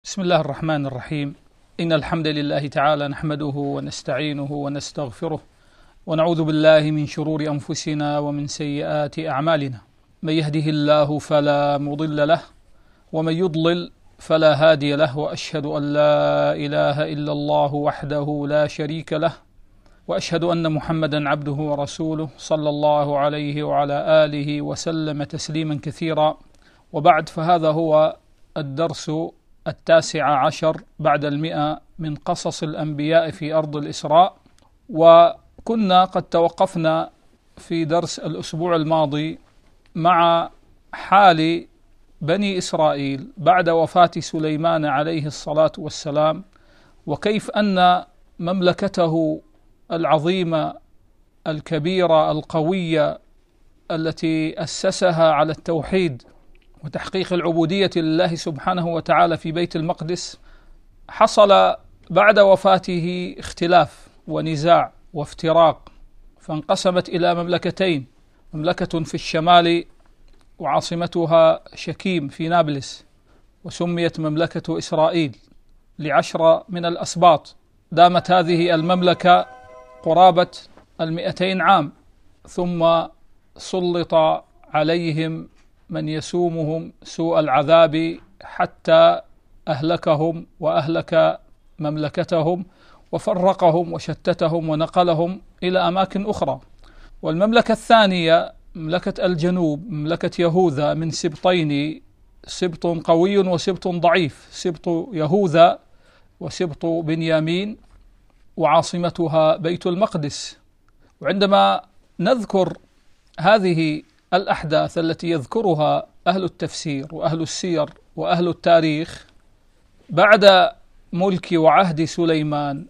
بسم الله الرحمن الرحيم. إن الحمد لله تعالى نحمده ونستعينه ونستغفره ونعوذ بالله من شرور أنفسنا ومن سيئات أعمالنا. من يهده الله فلا مضل له ومن يضلل فلا هادي له، وأشهد أن لا إله إلا الله وحده لا شريك له، وأشهد أن محمدا عبده ورسوله صلى الله عليه وعلى آله وسلم تسليما كثيرا. وبعد، فهذا هو الدرس 19 بعد 100 من قصص الأنبياء في أرض الإسراء. وكنا قد توقفنا في درس الأسبوع الماضي مع حال بني إسرائيل بعد وفاة سليمان عليه الصلاة والسلام، وكيف أن مملكته العظيمة الكبيرة القوية التي أسسها على التوحيد وتحقيق العبودية لله سبحانه وتعالى في بيت المقدس، حصل بعد وفاته اختلاف ونزاع وافتراق، فانقسمت إلى مملكتين: مملكة في الشمال وعاصمتها شكيم في نابلس، وسميت مملكة إسرائيل ل10 من الأسباط. دامت هذه المملكة قرابة 200 عام، ثم سلط عليهم من يسومهم سوء العذاب حتى أهلكهم وأهلك مملكتهم وفرقهم وشتتهم ونقلهم إلى أماكن أخرى. والمملكة الثانية مملكة الجنوب، مملكة يهوذا، من سبطين: سبط قوي وسبط ضعيف، سبط يهوذا وسبط بنيامين، وعاصمتها بيت المقدس. وعندما نذكر هذه الأحداث التي يذكرها أهل التفسير وأهل السير وأهل التاريخ بعد ملك وعهد سليمان،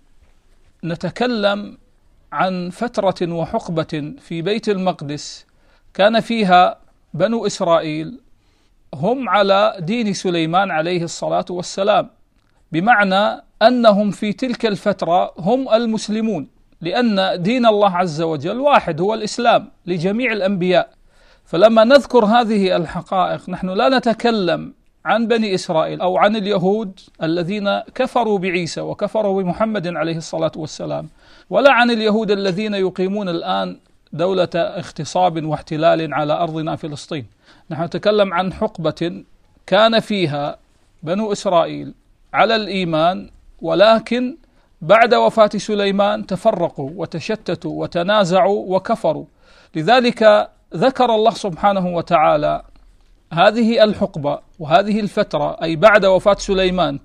نتكلم عن فترة وحقبة في بيت المقدس كان فيها بنو إسرائيل هم على دين سليمان عليه الصلاة والسلام، بمعنى أنهم في تلك الفترة هم المسلمون، لأن دين الله عز وجل واحد، هو الإسلام لجميع الأنبياء. فلما نذكر هذه الحقائق نحن لا نتكلم عن بني إسرائيل أو عن اليهود الذين كفروا بعيسى وكفروا بمحمد عليه الصلاة والسلام، ولا عن اليهود الذين يقيمون الآن دولة اغتصاب واحتلال على أرضنا فلسطين. نحن نتكلم عن حقبة كان فيها بنو إسرائيل على الإيمان، ولكن بعد وفاة سليمان تفرقوا وتشتتوا وتنازعوا وكفروا. لذلك ذكر الله سبحانه وتعالى هذه الحقبة وهذه الفترة، أي بعد وفاة سليمان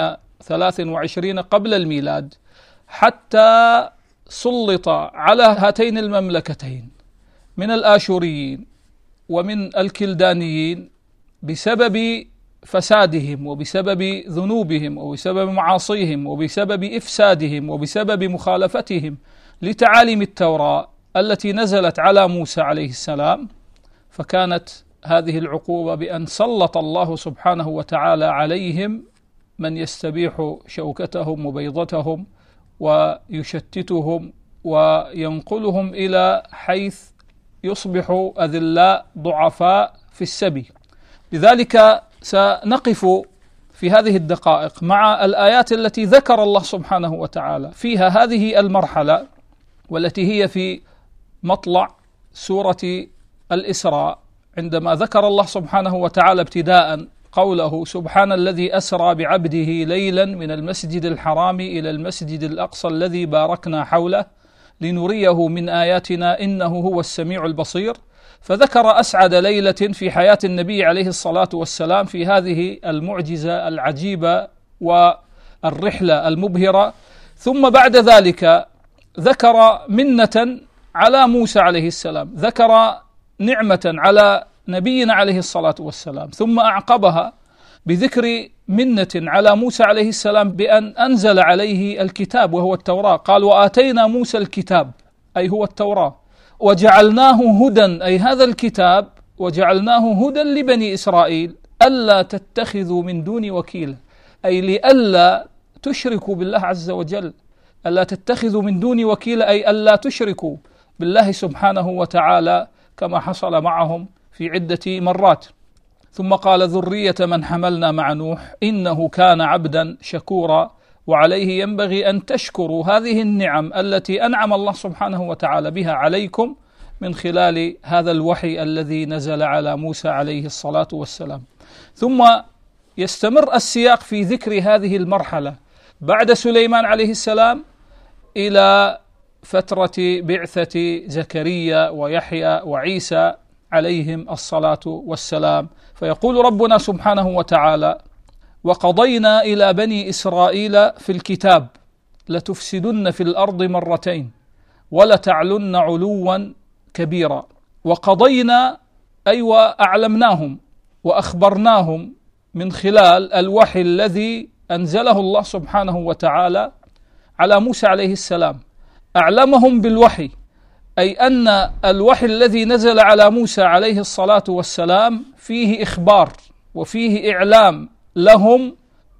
923 قبل الميلاد، حتى سلط على هاتين المملكتين من الآشوريين ومن الكلدانيين بسبب فسادهم وبسبب ذنوبهم وبسبب معاصيهم وبسبب إفسادهم وبسبب مخالفتهم لتعاليم التوراة التي نزلت على موسى عليه السلام. فكانت هذه العقوبة بأن سلط الله سبحانه وتعالى عليهم من يستبيح شوكتهم وبيضتهم ويشتتهم وينقلهم إلى حيث يصبحوا أذلاء ضعفاء في السبي. لذلك سنقف في هذه الدقائق مع الآيات التي ذكر الله سبحانه وتعالى فيها هذه المرحلة، والتي هي في مطلع سورة الإسراء، عندما ذكر الله سبحانه وتعالى ابتداء قوله: سبحان الذي أسرى بعبده ليلا من المسجد الحرام إلى المسجد الأقصى الذي باركنا حوله لنريه من آياتنا إنه هو السميع البصير. فذكر أسعد ليلة في حياة النبي عليه الصلاة والسلام في هذه المعجزة العجيبة والرحلة المبهرة. ثم بعد ذلك ذكر منة على موسى عليه السلام، ذكر نعمة على نبينا عليه الصلاة والسلام، ثم أعقبها بذكر منة على موسى عليه السلام بأن أنزل عليه الكتاب وهو التوراة. قال: وآتينا موسى الكتاب، أي هو التوراة، وجعلناه هدى، أي هذا الكتاب وجعلناه هدى لبني إسرائيل ألا تتخذوا من دوني وكيلا، أي لألا تشركوا بالله عز وجل، ألا تتخذوا من دوني وكيلا، أي ألا تشركوا بالله سبحانه وتعالى كما حصل معهم في عدة مرات. ثم قال ذرية من حملنا مع نوح إنه كان عبدا شكورا، وعليه ينبغي أن تشكروا هذه النعم التي أنعم الله سبحانه وتعالى بها عليكم من خلال هذا الوحي الذي نزل على موسى عليه الصلاة والسلام. ثم يستمر السياق في ذكر هذه المرحلة بعد سليمان عليه السلام إلى فترة بعثة زكريا ويحيى وعيسى عليهم الصلاة والسلام. فيقول ربنا سبحانه وتعالى: وقضينا إلى بني إسرائيل في الكتاب لتفسدن في الأرض مرتين ولتعلن علوا كبيرا. وقضينا أي وأعلمناهم وأخبرناهم من خلال الوحي الذي أنزله الله سبحانه وتعالى على موسى عليه السلام. أعلمهم بالوحي، أي أن الوحي الذي نزل على موسى عليه الصلاة والسلام فيه إخبار وفيه إعلام لهم،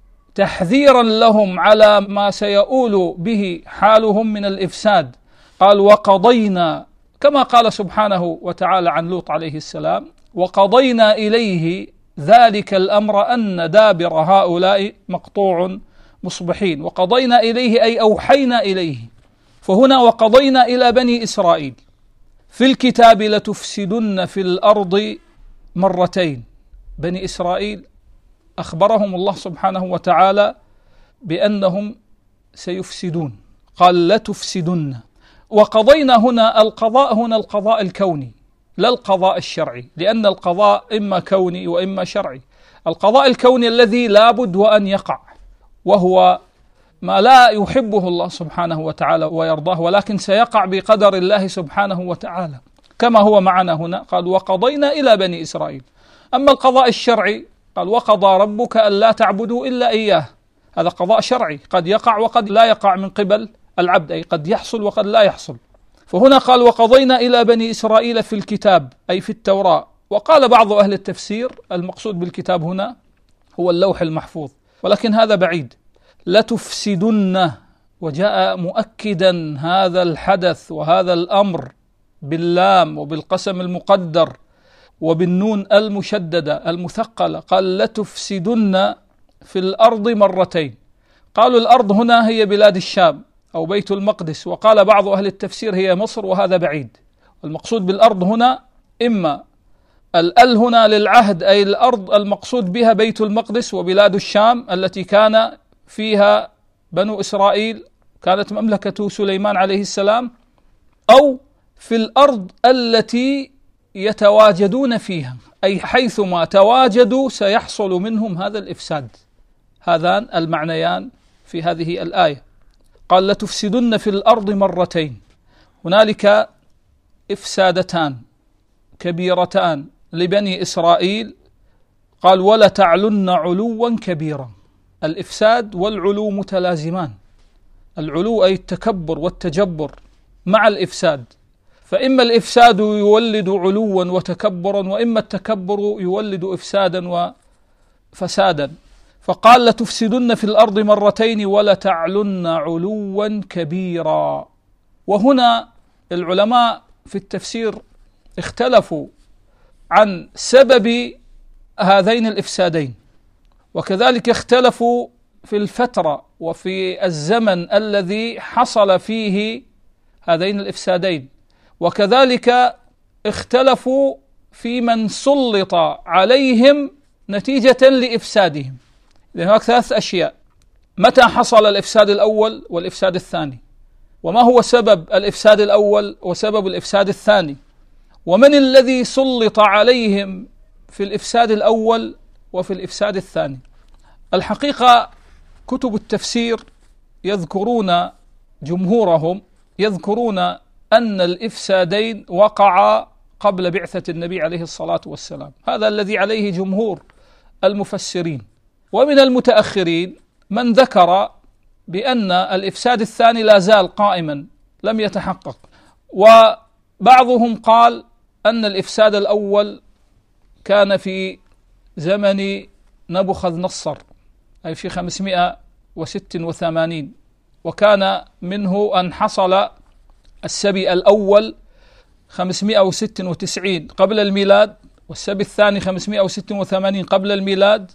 تحذيرا لهم على ما سيؤول به حالهم من الإفساد. قال: وقضينا، كما قال سبحانه وتعالى عن لوط عليه السلام: وقضينا إليه ذلك الأمر أن دابر هؤلاء مقطوع مصبحين. وقضينا إليه أي أوحينا إليه. فهنا وقضينا إلى بني إسرائيل في الكتاب لتفسدن في الأرض مرتين. بني إسرائيل أخبرهم الله سبحانه وتعالى بأنهم سيفسدون، قال لتفسدن. وقضينا هنا القضاء، هنا القضاء الكوني لا القضاء الشرعي، لأن القضاء إما كوني وإما شرعي. القضاء الكوني الذي لابد وأن يقع، وهو ما لا يحبه الله سبحانه وتعالى ويرضاه، ولكن سيقع بقدر الله سبحانه وتعالى، كما هو معنا هنا. قال: وقضينا إلى بني إسرائيل. أما القضاء الشرعي قال: وقضى ربك ألا تعبدوا إلا إياه. هذا قضاء شرعي قد يقع وقد لا يقع من قبل العبد، أي قد يحصل وقد لا يحصل. فهنا قال: وقضينا إلى بني إسرائيل في الكتاب، أي في التوراة. وقال بعض أهل التفسير المقصود بالكتاب هنا هو اللوح المحفوظ، ولكن هذا بعيد. لتفسدن، وجاء مؤكدا هذا الحدث وهذا الأمر باللام وبالقسم المقدر وبالنون المشددة المثقلة. قال: لتفسدن في الأرض مرتين. قالوا الأرض هنا هي بلاد الشام أو بيت المقدس، وقال بعض أهل التفسير هي مصر، وهذا بعيد. المقصود بالأرض هنا إما الأل هنا للعهد، أي الأرض المقصود بها بيت المقدس وبلاد الشام التي كان فيها بنو إسرائيل، كانت مملكة سليمان عليه السلام، أو في الأرض التي يتواجدون فيها، أي حيثما تواجدوا سيحصل منهم هذا الإفساد. هذان المعنيان في هذه الآية. قال: لتفسدن في الأرض مرتين. هنالك إفسادتان كبيرتان لبني إسرائيل. قال: ولتعلن علوا كبيرا. الإفساد والعلو متلازمان. العلو أي التكبر والتجبر مع الإفساد، فإما الإفساد يولد علوا وتكبرا، وإما التكبر يولد إفسادا وفسادا. فقال: لتفسدن في الأرض مرتين ولتعلن علوا كبيرا. وهنا العلماء في التفسير اختلفوا عن سبب هذين الإفسادين، وكذلك اختلفوا في الفترة وفي الزمن الذي حصل فيه هذين الإفسادين، وكذلك اختلفوا في من سلط عليهم نتيجة لإفسادهم. هناك ثلاث أشياء: متى حصل الإفساد الأول والإفساد الثاني، وما هو سبب الإفساد الأول وسبب الإفساد الثاني، ومن الذي سلط عليهم في الإفساد الأول وفي الإفساد الثاني. الحقيقة كتب التفسير يذكرون، جمهورهم يذكرون أن الإفسادين وقعا قبل بعثة النبي عليه الصلاة والسلام. هذا الذي عليه جمهور المفسرين. ومن المتأخرين من ذكر بأن الإفساد الثاني لا زال قائما لم يتحقق، وبعضهم قال أن الإفساد الأول كان في زمن نبوخذ نصر، أي في 586، وكان منه أن حصل السبي الأول 596 قبل الميلاد، والسبي الثاني 586 قبل الميلاد،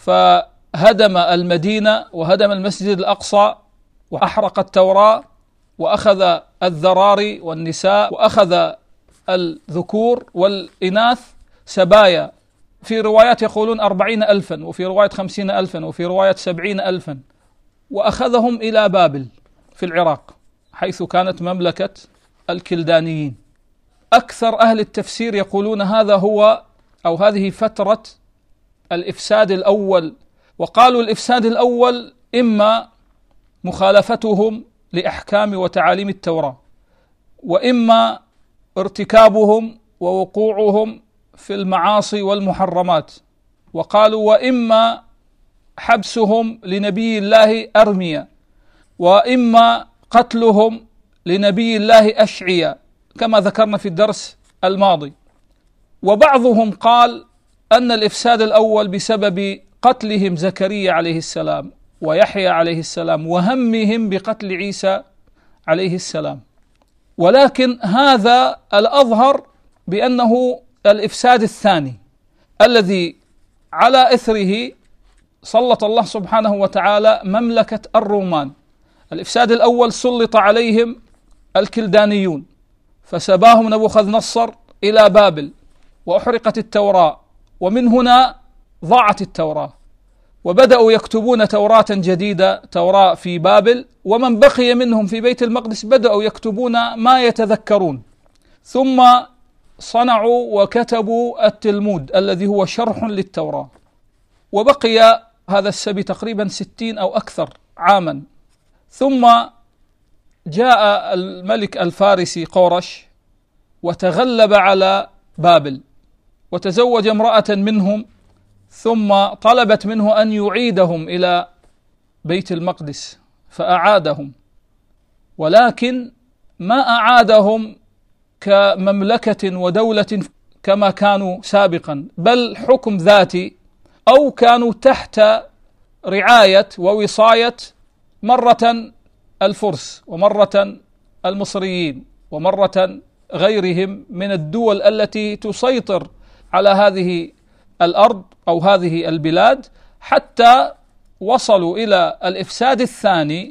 فهدم المدينة وهدم المسجد الأقصى وأحرق التوراة وأخذ الذراري والنساء وأخذ الذكور والإناث سبايا، في روايات يقولون 40,000 وفي رواية 50,000 وفي رواية 70,000، وأخذهم إلى بابل في العراق حيث كانت مملكة الكلدانيين. أكثر أهل التفسير يقولون هذا هو أو هذه فترة الإفساد الأول، وقالوا الإفساد الأول إما مخالفتهم لأحكام وتعاليم التوراة، وإما ارتكابهم ووقوعهم في المعاصي والمحرمات، وقالوا وإما حبسهم لنبي الله أرميا، وإما قتلهم لنبي الله أشعيا كما ذكرنا في الدرس الماضي. وبعضهم قال أن الإفساد الأول بسبب قتلهم زكريا عليه السلام ويحيى عليه السلام وهمهم بقتل عيسى عليه السلام، ولكن هذا الأظهر بأنه الإفساد الثاني الذي على إثره سلط الله سبحانه وتعالى مملكة الرومان. الإفساد الأول سلط عليهم الكلدانيون فسباهم نبوخذ نصر إلى بابل وأحرقت التوراة، ومن هنا ضاعت التوراة وبدأوا يكتبون توراة جديدة، توراة في بابل، ومن بقي منهم في بيت المقدس بدأوا يكتبون ما يتذكرون، ثم صنعوا وكتبوا التلمود الذي هو شرح للتوراة، وبقي هذا السبي تقريبا 60 أو أكثر عاما. ثم جاء الملك الفارسي قورش وتغلب على بابل وتزوج امرأة منهم، ثم طلبت منه أن يعيدهم إلى بيت المقدس فأعادهم، ولكن ما أعادهم كمملكة ودولة كما كانوا سابقا، بل حكم ذاتي، أو كانوا تحت رعاية ووصاية مرة الفرس ومرة المصريين ومرة غيرهم من الدول التي تسيطر على هذه الأرض أو هذه البلاد، حتى وصلوا إلى الإفساد الثاني،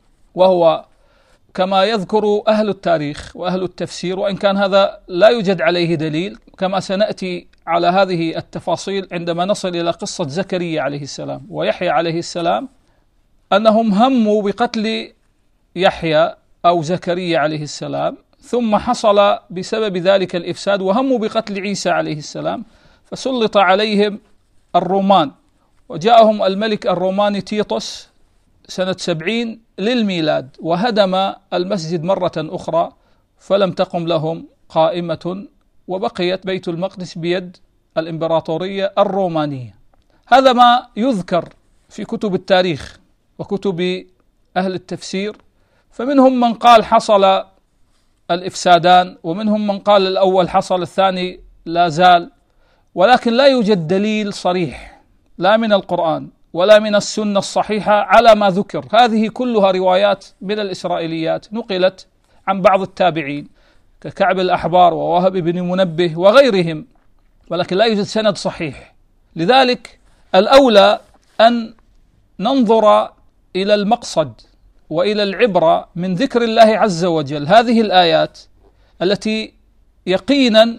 وهو كما يذكر أهل التاريخ وأهل التفسير، وإن كان هذا لا يوجد عليه دليل كما سنأتي على هذه التفاصيل عندما نصل إلى قصة زكريا عليه السلام ويحيى عليه السلام، أنهم هموا بقتل يحيى أو زكريا عليه السلام، ثم حصل بسبب ذلك الإفساد وهموا بقتل عيسى عليه السلام، فسلط عليهم الرومان، وجاءهم الملك الروماني تيطس سنة 70 للميلاد وهدم المسجد مرة أخرى، فلم تقم لهم قائمة، وبقيت بيت المقدس بيد الإمبراطورية الرومانية. هذا ما يذكر في كتب التاريخ وكتب أهل التفسير، فمنهم من قال حصل الإفسادان، ومنهم من قال الأول حصل الثاني لا زال، ولكن لا يوجد دليل صريح لا من القرآن ولا من السنة الصحيحة على ما ذكر. هذه كلها روايات من الإسرائيليات نقلت عن بعض التابعين ككعب الأحبار ووهب بن منبه وغيرهم، ولكن لا يوجد سند صحيح. لذلك الأولى أن ننظر إلى المقصد وإلى العبرة من ذكر الله عز وجل هذه الآيات التي يقينا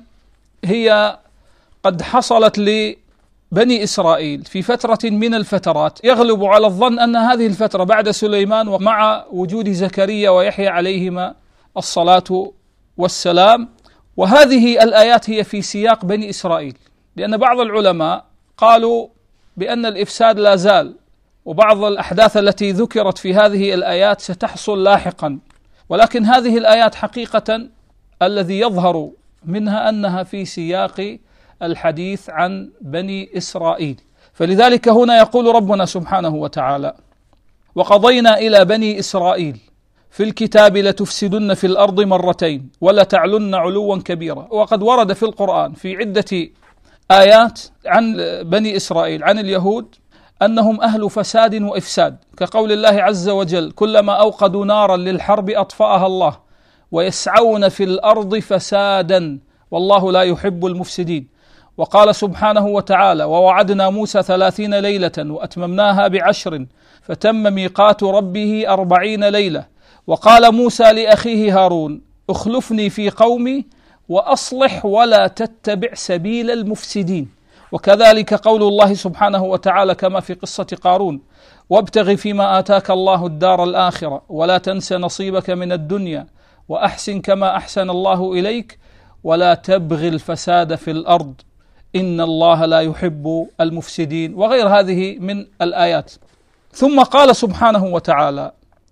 هي قد حصلت لبني إسرائيل في فترة من الفترات، يغلب على الظن أن هذه الفترة بعد سليمان ومع وجود زكريا ويحيى عليهما الصلاة والسلام، وهذه الآيات هي في سياق بني إسرائيل، لأن بعض العلماء قالوا بأن الإفساد لا زال، وبعض الأحداث التي ذكرت في هذه الآيات ستحصل لاحقا، ولكن هذه الآيات حقيقة الذي يظهر منها أنها في سياق الحديث عن بني إسرائيل. فلذلك هنا يقول ربنا سبحانه وتعالى: وقضينا إلى بني إسرائيل في الكتاب لتفسدن في الأرض مرتين ولتعلن علوا كبيرا. وقد ورد في القرآن في عدة آيات عن بني إسرائيل عن اليهود أنهم أهل فساد وإفساد، كقول الله عز وجل: كلما أوقدوا نارا للحرب أطفأها الله ويسعون في الأرض فسادا والله لا يحب المفسدين. وقال سبحانه وتعالى: ووعدنا موسى 30 ليلة وأتممناها ب10 فتم ميقات ربه 40 ليلة. وقال موسى لأخيه هارون: اخلفني في قومي وأصلح ولا تتبع سبيل المفسدين. وكذلك قول الله سبحانه وتعالى كما في قصة قارون: وابتغ فيما آتاك الله الدار الآخرة ولا تنس نصيبك من الدنيا وأحسن كما أحسن الله إليك ولا تبغ الفساد في الأرض إن الله لا يحب المفسدين، وغير هذه من الآيات. ثم قال سبحانه وتعالى: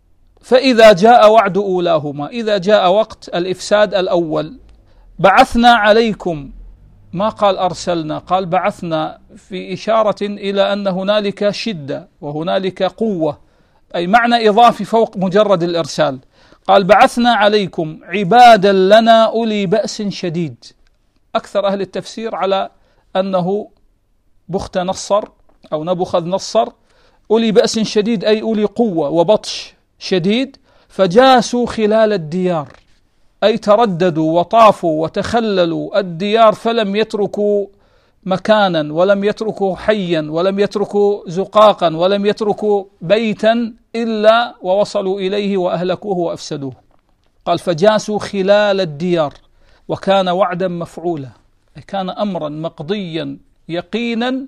فإذا جاء وعد أولاهما، إذا جاء وقت الإفساد الأول، بعثنا عليكم، ما قال أرسلنا، قال بعثنا، في إشارة إلى أن هنالك شدة وهنالك قوة، أي معنى إضافي فوق مجرد الإرسال. قال: بعثنا عليكم عبادا لنا أولي بأس شديد. أكثر أهل التفسير على أنه بخت نصر أو نبوخذ نصر، أولي بأس شديد أي أولي قوة وبطش شديد، فجاسوا خلال الديار، أي ترددوا وطافوا وتخللوا الديار، فلم يتركوا مكانا ولم يتركوا حيا ولم يتركوا زقاقا ولم يتركوا بيتا إلا ووصلوا إليه وأهلكوه وأفسدوه. قال: فجاسوا خلال الديار، وكان وعدا مفعولا، كان أمرا مقضيا يقينا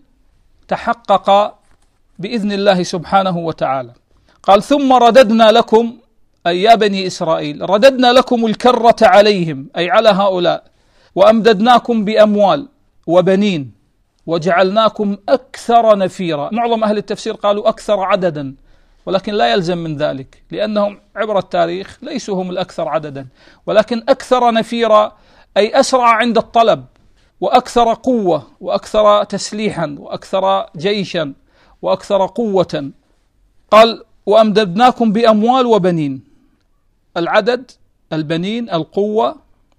تحقق بإذن الله سبحانه وتعالى. قال: ثم رددنا لكم، أي يا بني إسرائيل، رددنا لكم الكرة عليهم، أي على هؤلاء، وأمددناكم بأموال وبنين وجعلناكم أكثر نفيرا. معظم أهل التفسير قالوا أكثر عددا، ولكن لا يلزم من ذلك، لأنهم عبر التاريخ ليسوا هم الأكثر عددا، ولكن أكثر نفيرا أي أسرع عند الطلب وأكثر قوة وأكثر تسليحا وأكثر جيشا وأكثر قوة. قال: وأمددناكم بأموال وبنين، العدد، البنين، القوة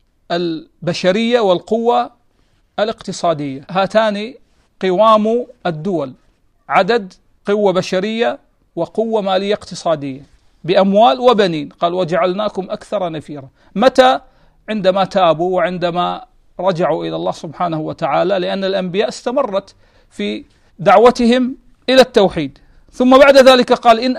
البشرية والقوة الاقتصادية، هاتان قوام الدول، عدد، قوة بشرية وقوة مالية اقتصادية، بأموال وبنين. قال: وجعلناكم أكثر نفيرا. متى؟ عندما تابوا وعندما رجعوا إلى الله سبحانه وتعالى، لأن الأنبياء استمرت في دعوتهم إلى التوحيد. ثم بعد ذلك قال: إن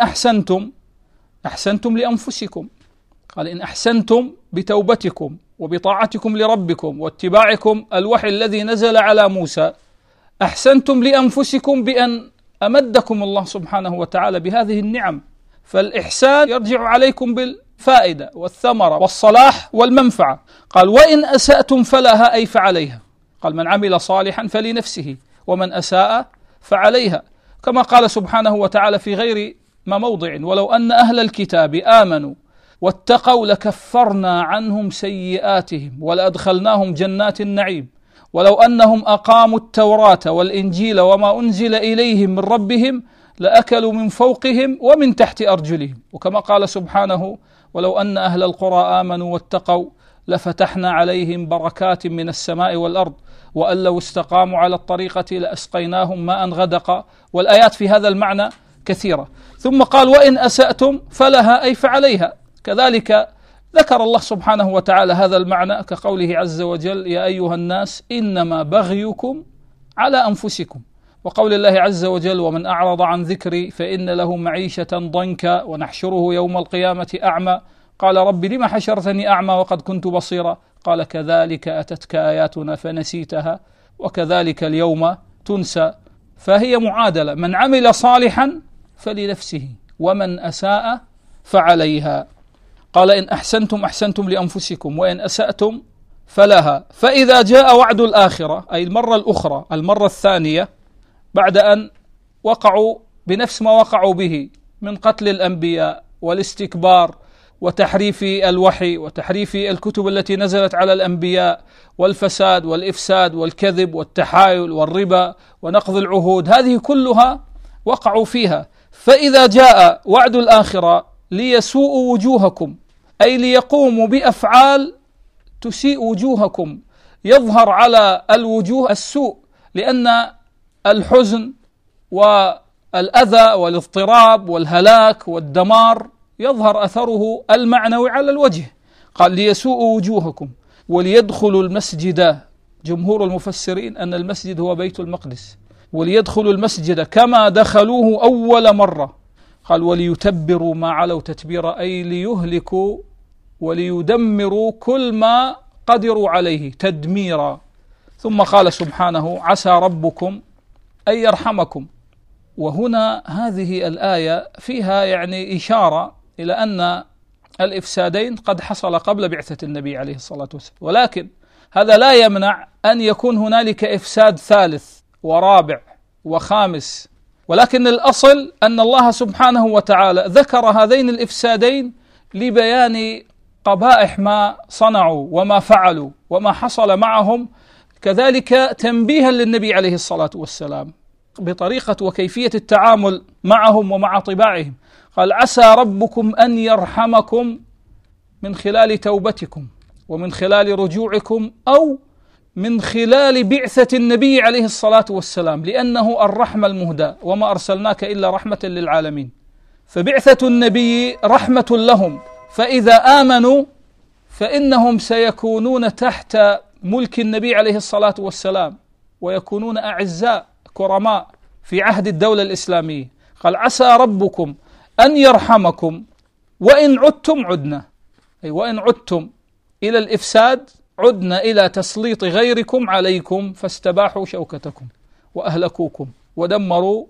أحسنتم لأنفسكم. قال: إن أحسنتم بتوبتكم وبطاعتكم لربكم واتباعكم الوحي الذي نزل على موسى، أحسنتم لأنفسكم بأن أمدكم الله سبحانه وتعالى بهذه النعم. فالإحسان يرجع عليكم بالفائدة والثمرة والصلاح والمنفعة. قال: وإن أسأتم فلها، أي فعليها. قال: من عمل صالحا فلنفسه ومن أساء فعليها، كما قال سبحانه وتعالى في غير ما موضع: ولو أن أهل الكتاب آمنوا واتقوا لكفرنا عنهم سيئاتهم ولأدخلناهم جنات النعيم ولو أنهم أقاموا التوراة والإنجيل وما أنزل إليهم من ربهم لأكلوا من فوقهم ومن تحت أرجلهم. وكما قال سبحانه: ولو أن أهل القرى آمنوا واتقوا لفتحنا عليهم بركات من السماء والأرض وأن لو استقاموا على الطريقة لأسقيناهم ماء غدقا. والآيات في هذا المعنى كثيرة. ثم قال: وإن أسأتم فلها، أي فعليها. كذلك ذكر الله سبحانه وتعالى هذا المعنى كقوله عز وجل: يا أيها الناس إنما بغيكم على أنفسكم. وقول الله عز وجل: ومن أعرض عن ذكري فإن له معيشة ضنكا ونحشره يوم القيامة أعمى قال رب لم حشرتني أعمى وقد كنت بصيرا قال كذلك أتتك آياتنا فنسيتها وكذلك اليوم تنسى. فهي معادلة: من عمل صالحا فلنفسه ومن أساء فعليها. قال: إن أحسنتم أحسنتم لأنفسكم وإن أسأتم فلها. فإذا جاء وعد الآخرة، أي المرة الأخرى، المرة الثانية، بعد أن وقعوا بنفس ما وقعوا به من قتل الأنبياء والاستكبار وتحريف الوحي وتحريف الكتب التي نزلت على الأنبياء والفساد والإفساد والكذب والتحايل والربا ونقض العهود، هذه كلها وقعوا فيها. فإذا جاء وعد الآخرة ليسوءوا وجوهكم، أي ليقوموا بأفعال تسيء وجوهكم، يظهر على الوجوه السوء، لأن الحزن والأذى والاضطراب والهلاك والدمار يظهر أثره المعنوي على الوجه. قال: ليسوءوا وجوهكم وليدخلوا المسجد جمهور المفسرين أن المسجد هو بيت المقدس، وليدخلوا المسجد كما دخلوه أول مرة. قال وليتبروا ما علوا تتبيرا، أي ليهلكوا وليدمروا كل ما قدروا عليه تدميرا. ثم قال سبحانه عسى ربكم أن يرحمكم. وهنا هذه الآية فيها يعني إشارة إلى أن الإفسادين قد حصل قبل بعثة النبي عليه الصلاة والسلام، ولكن هذا لا يمنع أن يكون هنالك إفساد ثالث ورابع وخامس، ولكن الأصل أن الله سبحانه وتعالى ذكر هذين الإفسادين لبيان قبائح ما صنعوا وما فعلوا وما حصل معهم، كذلك تنبيها للنبي عليه الصلاة والسلام بطريقة وكيفية التعامل معهم ومع طباعهم. قال عسى ربكم أن يرحمكم من خلال توبتكم ومن خلال رجوعكم أو من خلال بعثة النبي عليه الصلاة والسلام، لأنه الرحمة المهدى وما أرسلناك إلا رحمة للعالمين. فبعثة النبي رحمة لهم، فإذا آمنوا فإنهم سيكونون تحت ملك النبي عليه الصلاة والسلام ويكونون أعزاء كرماء في عهد الدولة الإسلامية. قال عسى ربكم أن يرحمكم وإن عدتم عدنا، أي وإن عدتم إلى الإفساد عدنا إلى تسليط غيركم عليكم فاستباحوا شوكتكم وأهلكوكم ودمروا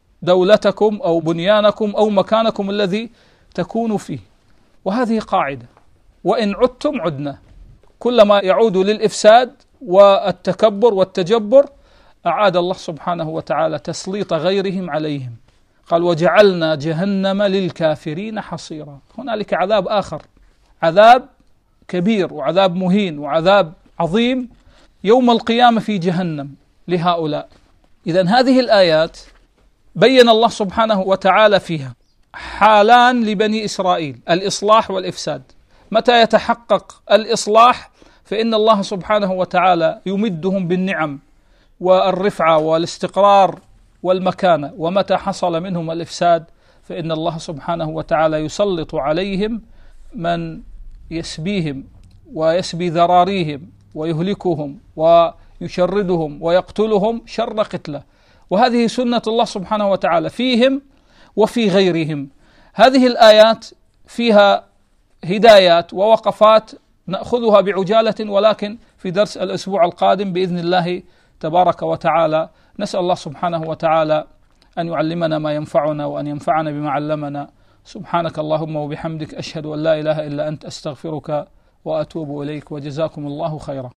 دولتكم أو بنيانكم أو مكانكم الذي تكونوا فيه. وهذه قاعدة، وإن عدتم عدنا، كلما يعود للإفساد والتكبر والتجبر أعاد الله سبحانه وتعالى تسليط غيرهم عليهم. قال وجعلنا جهنم للكافرين حصيرا. هنالك عذاب آخر، عذاب كبير وعذاب مهين وعذاب عظيم يوم القيامة في جهنم لهؤلاء. إذن هذه الآيات بين الله سبحانه وتعالى فيها حالان لبني إسرائيل، الإصلاح والإفساد. متى يتحقق الإصلاح فإن الله سبحانه وتعالى يمدهم بالنعم والرفعة والاستقرار والمكانة، ومتى حصل منهم الإفساد فإن الله سبحانه وتعالى يسلط عليهم من يسبيهم ويسبي ذراريهم ويهلكهم ويشردهم ويقتلهم شر قتله. وهذه سنة الله سبحانه وتعالى فيهم وفي غيرهم. هذه الآيات فيها هدايات ووقفات نأخذها بعجالة، ولكن في درس الأسبوع القادم بإذن الله تبارك وتعالى. نسأل الله سبحانه وتعالى أن يعلمنا ما ينفعنا وأن ينفعنا بما علمنا. سبحانك اللهم وبحمدك، أشهد أن لا إله إلا أنت، أستغفرك وأتوب إليك، وجزاكم الله خيرا.